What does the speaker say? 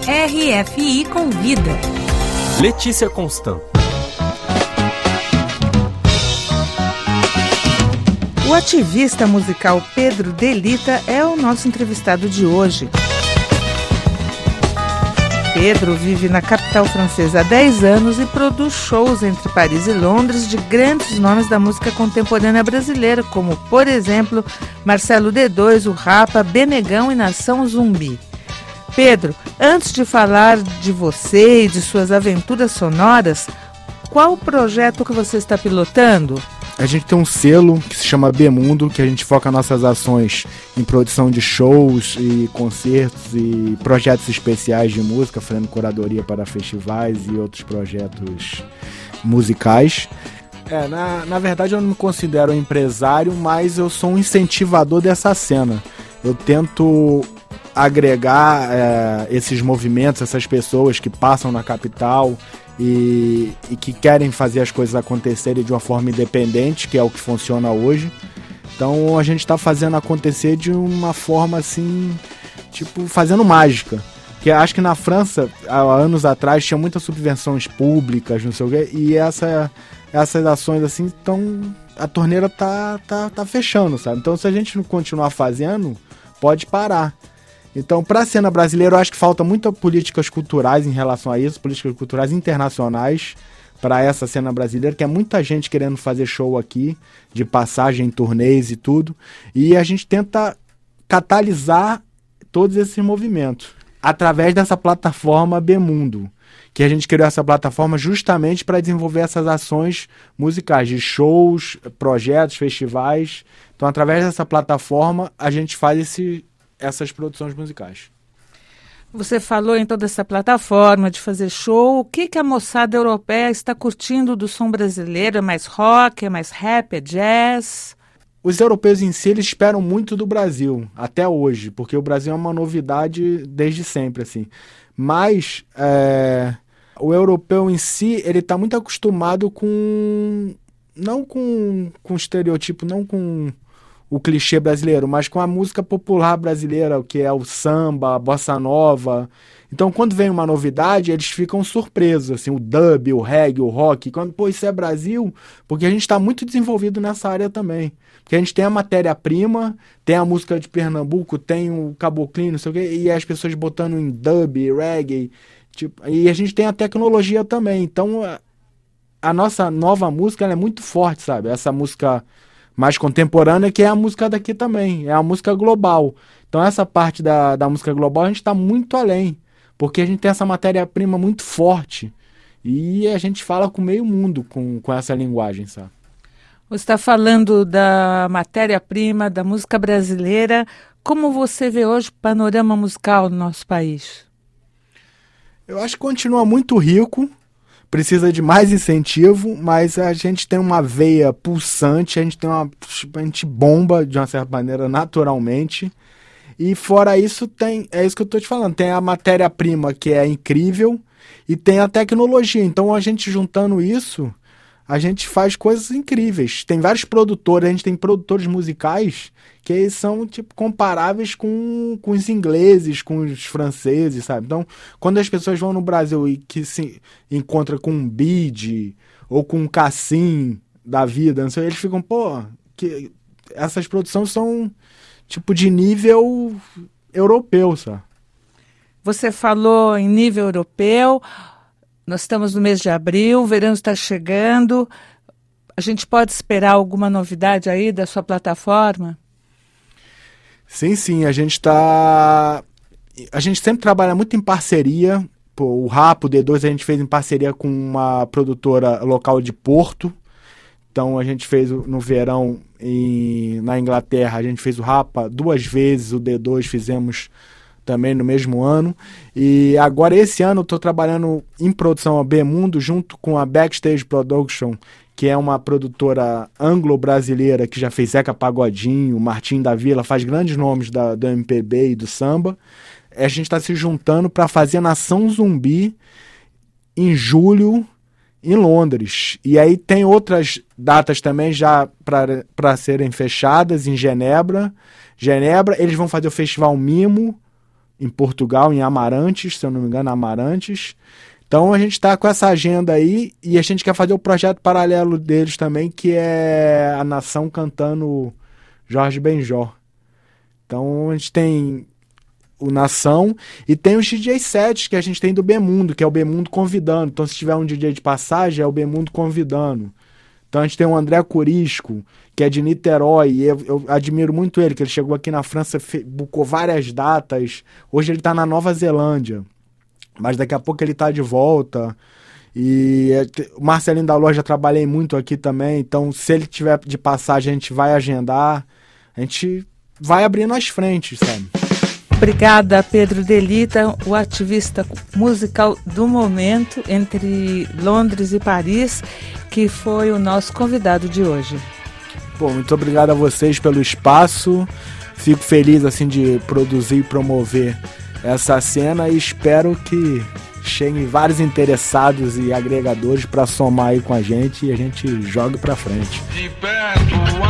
RFI Convida. Letícia Constant. O ativista musical Pedro Delita é o nosso entrevistado de hoje. Pedro vive na capital francesa há 10 anos e produz shows entre Paris e Londres de grandes nomes da música contemporânea brasileira, como, por exemplo, Marcelo D2, o Rapa, Benegão e Nação Zumbi. Pedro, antes de falar de você e de suas aventuras sonoras, qual o projeto que você está pilotando? A gente tem um selo que se chama Bemundo, que a gente foca nossas ações em produção de shows e concertos e projetos especiais de música, fazendo curadoria para festivais e outros projetos musicais. Na verdade eu não me considero empresário, mas eu sou um incentivador dessa cena. Eu tento agregar esses movimentos, essas pessoas que passam na capital e que querem fazer as coisas acontecerem de uma forma independente, que é o que funciona hoje. Então a gente está fazendo acontecer de uma forma assim, tipo, fazendo mágica. Porque acho que na França, há anos atrás, tinha muitas subvenções públicas, não sei o quê, e essas ações assim, a torneira tá fechando, sabe? Então se a gente não continuar fazendo, pode parar. Então, para a cena brasileira, eu acho que falta muitas políticas culturais em relação a isso, políticas culturais internacionais para essa cena brasileira, que é muita gente querendo fazer show aqui, de passagem, turnês e tudo, e a gente tenta catalisar todos esses movimentos através dessa plataforma Bemundo, que a gente criou essa plataforma justamente para desenvolver essas ações musicais, de shows, projetos, festivais. Então, através dessa plataforma, a gente faz essas produções musicais. Você falou em toda essa plataforma de fazer show. O que a moçada europeia está curtindo do som brasileiro? É mais rock, é mais rap, é jazz? Os europeus em si, eles esperam muito do Brasil, até hoje, porque o Brasil é uma novidade desde sempre, assim. Mas o europeu em si, ele está muito acostumado não com estereotipo, não com o clichê brasileiro, mas com a música popular brasileira, que é o samba, a bossa nova. Então, quando vem uma novidade, eles ficam surpresos, assim, o dub, o reggae, o rock. Isso é Brasil, porque a gente está muito desenvolvido nessa área também. Porque a gente tem a matéria-prima, tem a música de Pernambuco, tem o caboclinho, não sei o quê, e as pessoas botando em dub, reggae, e a gente tem a tecnologia também. Então, a nossa nova música, ela é muito forte, sabe? Essa música mais contemporânea, que é a música daqui também, é a música global. Então essa parte da música global a gente está muito além, porque a gente tem essa matéria-prima muito forte e a gente fala com meio mundo com essa linguagem, sabe? Você está falando da matéria-prima, da música brasileira. Como você vê hoje o panorama musical no nosso país? Eu acho que continua muito rico, precisa de mais incentivo, mas a gente tem uma veia pulsante, a gente bomba de uma certa maneira naturalmente, e fora isso é isso que eu estou te falando, tem a matéria-prima que é incrível e tem a tecnologia. Então a gente juntando isso, a gente faz coisas incríveis. Tem vários produtores, a gente tem produtores musicais que são comparáveis com os ingleses, com os franceses, sabe? Então, quando as pessoas vão no Brasil e que se encontram com um Bid ou com um Cassim da vida, não sei, eles ficam, que essas produções são de nível europeu, sabe? Você falou em nível europeu. Nós estamos no mês de abril, o verão está chegando. A gente pode esperar alguma novidade aí da sua plataforma? Sim, a gente sempre trabalha muito em parceria. O Rapa, o D2 a gente fez em parceria com uma produtora local de Porto. Então a gente fez no verão na Inglaterra, a gente fez o Rapa 2 vezes, o D2 fizemos também no mesmo ano. E agora esse ano eu estou trabalhando em produção a Bemundo junto com a Backstage Production, que é uma produtora anglo-brasileira que já fez Zeca Pagodinho, Martim da Vila, faz grandes nomes do MPB e do samba. A gente está se juntando para fazer Nação Zumbi em julho em Londres. E aí tem outras datas também já para serem fechadas em Genebra. Eles vão fazer o Festival Mimo em Portugal, em Amarantes, se eu não me engano, Amarantes. Então a gente está com essa agenda aí e a gente quer fazer o projeto paralelo deles também, que é a Nação cantando Jorge Benjor. Então a gente tem o Nação e tem os DJ sets que a gente tem do Bemundo, que é o Bemundo convidando. Então se tiver um DJ de passagem, é o Bemundo convidando. Então a gente tem o André Curisco, que é de Niterói, e eu admiro muito ele, que ele chegou aqui na França, bucou várias datas. Hoje ele está na Nova Zelândia, mas daqui a pouco ele está de volta. E o Marcelinho da Loja, trabalhei muito aqui também, então se ele tiver de passagem, a gente vai agendar, a gente vai abrindo as frentes, sabe? Obrigada, Pedro Delita, o ativista musical do momento entre Londres e Paris, que foi o nosso convidado de hoje. Bom, muito obrigado a vocês pelo espaço. Fico feliz assim de produzir e promover essa cena e espero que cheguem vários interessados e agregadores para somar aí com a gente e a gente jogue para frente. De perto